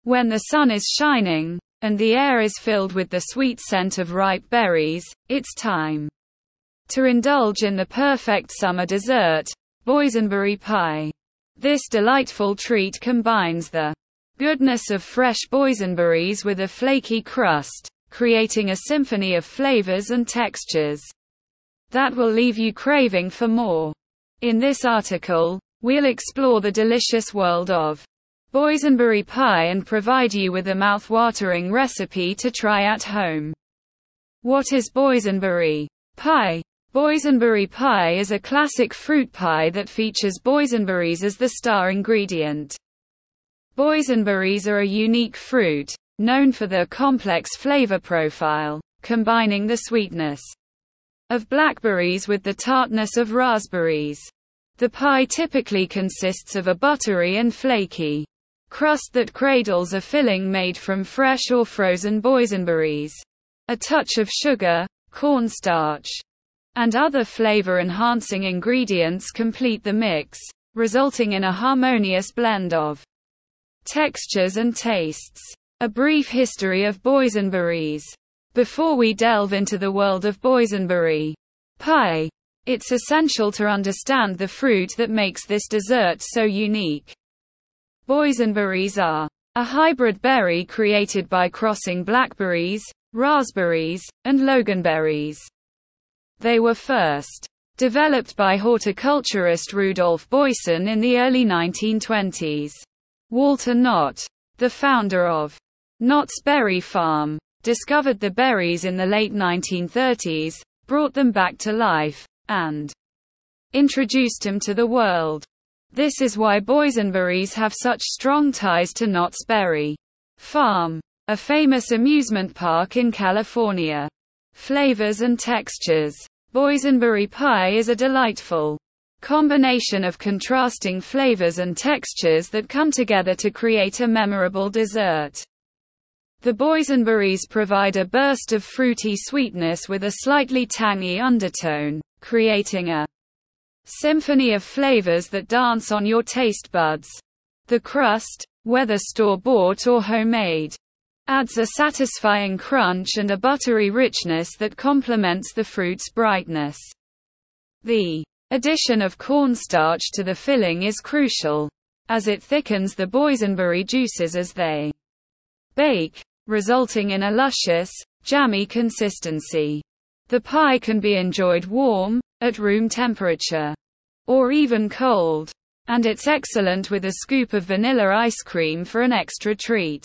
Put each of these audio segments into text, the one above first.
When the sun is shining, and the air is filled with the sweet scent of ripe berries, it's time to indulge in the perfect summer dessert, boysenberry pie. This delightful treat combines the goodness of fresh boysenberries with a flaky crust, creating a symphony of flavors and textures that will leave you craving for more. In this article, we'll explore the delicious world of boysenberry pie and provide you with a mouth-watering recipe to try at home. What is boysenberry pie? Boysenberry pie is a classic fruit pie that features boysenberries as the star ingredient. Boysenberries are a unique fruit, known for their complex flavor profile, combining the sweetness of blackberries with the tartness of raspberries. The pie typically consists of a buttery and flaky crust that cradles a filling made from fresh or frozen boysenberries. A touch of sugar, cornstarch, and other flavor-enhancing ingredients complete the mix, resulting in a harmonious blend of textures and tastes. A brief history of boysenberries. Before we delve into the world of boysenberry pie, it's essential to understand the fruit that makes this dessert so unique. Boysenberries are a hybrid berry created by crossing blackberries, raspberries, and loganberries. They were first developed by horticulturist Rudolf Boysen in the early 1920s. Walter Knott, the founder of Knott's Berry Farm, discovered the berries in the late 1930s, brought them back to life, and introduced them to the world. This is why boysenberries have such strong ties to Knott's Berry Farm, a famous amusement park in California. Flavors and textures. Boysenberry pie is a delightful combination of contrasting flavors and textures that come together to create a memorable dessert. The boysenberries provide a burst of fruity sweetness with a slightly tangy undertone, creating a symphony of flavors that dance on your taste buds. The crust, whether store-bought or homemade, adds a satisfying crunch and a buttery richness that complements the fruit's brightness. The addition of cornstarch to the filling is crucial, as it thickens the boysenberry juices as they bake, resulting in a luscious, jammy consistency. The pie can be enjoyed warm, at room temperature, or even cold, and it's excellent with a scoop of vanilla ice cream for an extra treat.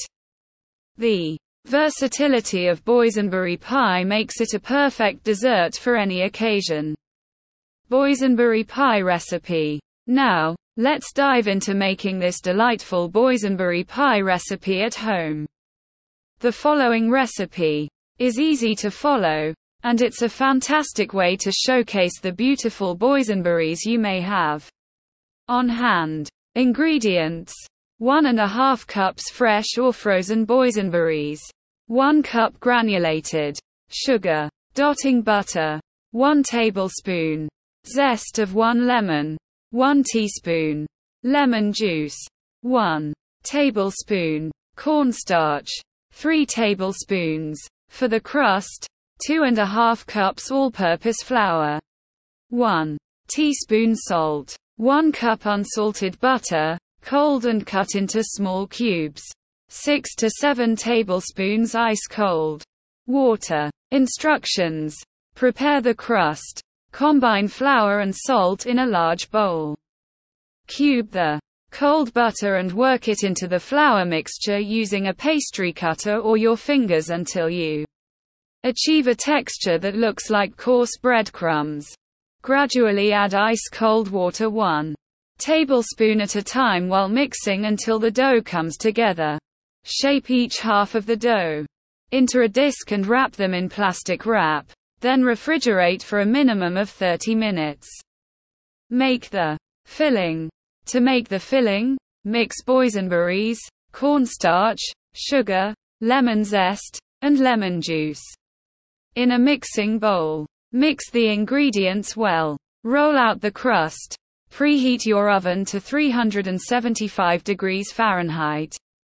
The versatility of boysenberry pie makes it a perfect dessert for any occasion. Boysenberry pie recipe. Now, let's dive into making this delightful boysenberry pie recipe at home. The following recipe is easy to follow, and it's a fantastic way to showcase the beautiful boysenberries you may have on hand. Ingredients: 1½ cups fresh or frozen boysenberries, 1 cup granulated sugar, dotting butter, 1 tablespoon zest of 1 lemon, 1 teaspoon lemon juice, 1 tablespoon cornstarch, 3 tablespoons for the crust, 2½ cups all-purpose flour, 1 teaspoon salt, 1 cup unsalted butter, cold and cut into small cubes, 6 to 7 tablespoons ice-cold water. Instructions: prepare the crust. Combine flour and salt in a large bowl. Cube the cold butter and work it into the flour mixture using a pastry cutter or your fingers until you achieve a texture that looks like coarse breadcrumbs. Gradually add ice-cold water 1 tablespoon at a time while mixing until the dough comes together. Shape each half of the dough into a disc and wrap them in plastic wrap, then refrigerate for a minimum of 30 minutes. Make the filling. To make the filling, mix boysenberries, cornstarch, sugar, lemon zest, and lemon juice in a mixing bowl. Mix the ingredients well. Roll out the crust. Preheat your oven to 375 degrees Fahrenheit.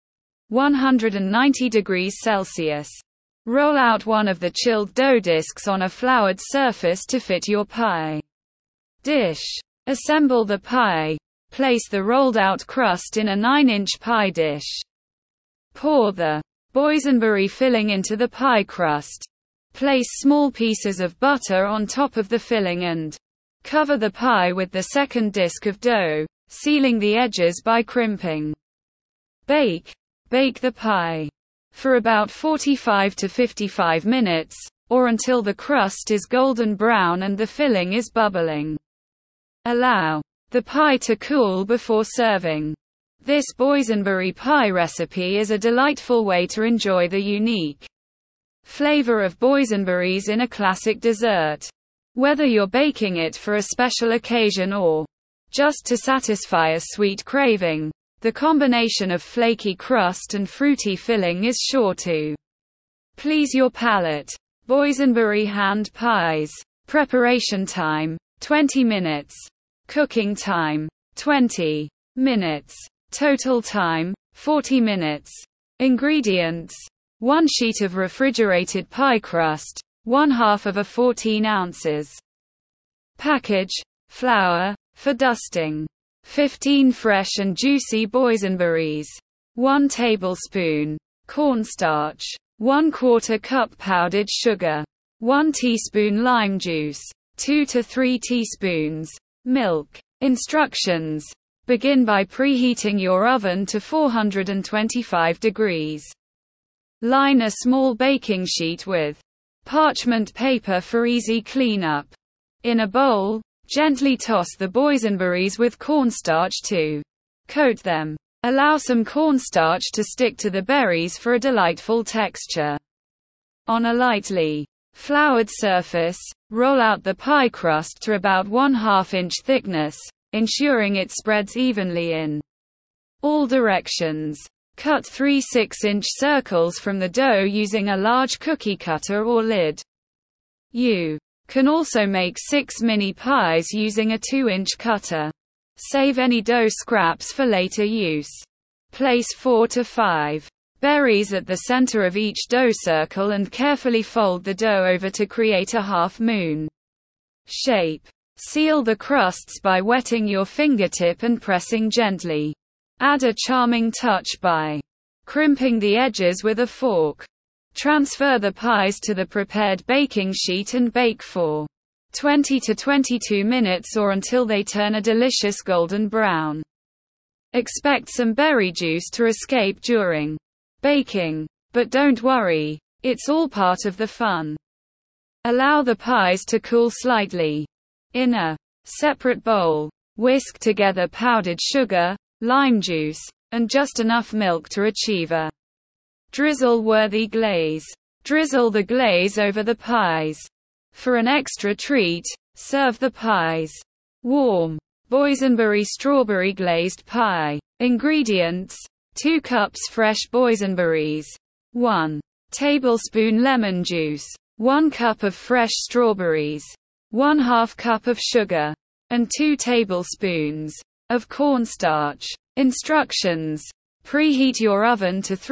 190 degrees Celsius. Roll out one of the chilled dough discs on a floured surface to fit your pie dish. Assemble the pie. Place the rolled-out crust in a 9-inch pie dish. Pour the boysenberry filling into the pie crust. Place small pieces of butter on top of the filling and cover the pie with the second disc of dough, sealing the edges by crimping. Bake. Bake the pie for about 45 to 55 minutes, or until the crust is golden brown and the filling is bubbling. Allow the pie to cool before serving. This boysenberry pie recipe is a delightful way to enjoy the unique flavor of boysenberries in a classic dessert. Whether you're baking it for a special occasion or just to satisfy a sweet craving, the combination of flaky crust and fruity filling is sure to please your palate. Boysenberry hand pies. Preparation time: 20 minutes. Cooking time: 20 minutes. Total time: 40 minutes. Ingredients: 1 sheet of refrigerated pie crust, 1/2 of a 14 ounces package, flour, for dusting. 15 fresh and juicy boysenberries. 1 tablespoon cornstarch. 1/4 cup powdered sugar. 1 teaspoon lime juice. 2 to 3 teaspoons milk. Instructions: begin by preheating your oven to 425 degrees. Line a small baking sheet with parchment paper for easy cleanup. In a bowl, gently toss the boysenberries with cornstarch to coat them. Allow some cornstarch to stick to the berries for a delightful texture. On a lightly floured surface, roll out the pie crust to about 1/2 inch thickness, ensuring it spreads evenly in all directions. Cut 3 6-inch circles from the dough using a large cookie cutter or lid. You can also make 6 mini pies using a 2-inch cutter. Save any dough scraps for later use. Place 4 to 5 berries at the center of each dough circle and carefully fold the dough over to create a half-moon shape. Seal the crusts by wetting your fingertip and pressing gently. Add a charming touch by crimping the edges with a fork. Transfer the pies to the prepared baking sheet and bake for 20 to 22 minutes or until they turn a delicious golden brown. Expect some berry juice to escape during baking. But don't worry, it's all part of the fun. Allow the pies to cool slightly. In a separate bowl, whisk together powdered sugar, lime juice, and just enough milk to achieve a drizzle-worthy glaze. Drizzle the glaze over the pies. For an extra treat, serve the pies warm. Boysenberry strawberry glazed pie. Ingredients: 2 cups fresh boysenberries, 1 tablespoon lemon juice, 1 cup of fresh strawberries, 1/2 cup of sugar, and 2 tablespoons of cornstarch. Instructions: preheat your oven to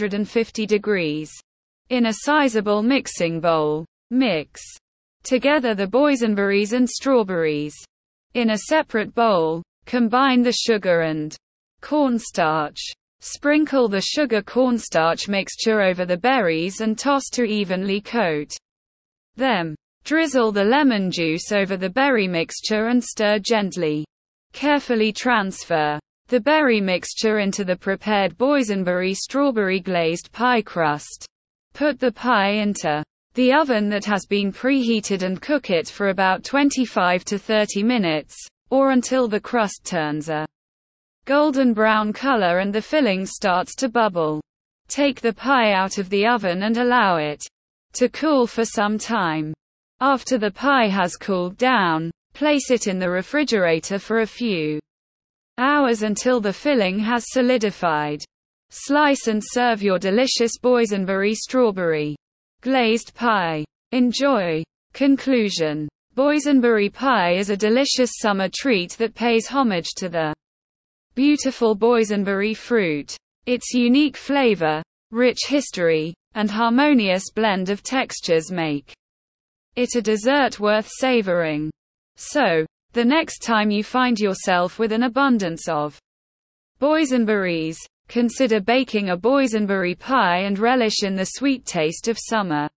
350 degrees. In a sizable mixing bowl, mix together the boysenberries and strawberries. In a separate bowl, combine the sugar and cornstarch. Sprinkle the sugar-cornstarch mixture over the berries and toss to evenly coat them. Drizzle the lemon juice over the berry mixture and stir gently. Carefully transfer the berry mixture into the prepared boysenberry strawberry glazed pie crust. Put the pie into the oven that has been preheated and cook it for about 25 to 30 minutes, or until the crust turns a golden brown color and the filling starts to bubble. Take the pie out of the oven and allow it to cool for some time. After the pie has cooled down, place it in the refrigerator for a few hours until the filling has solidified. Slice and serve your delicious boysenberry strawberry glazed pie. Enjoy. Conclusion: boysenberry pie is a delicious summer treat that pays homage to the beautiful boysenberry fruit. Its unique flavor, rich history, and harmonious blend of textures make it a dessert worth savoring. So, the next time you find yourself with an abundance of boysenberries, consider baking a boysenberry pie and relish in the sweet taste of summer.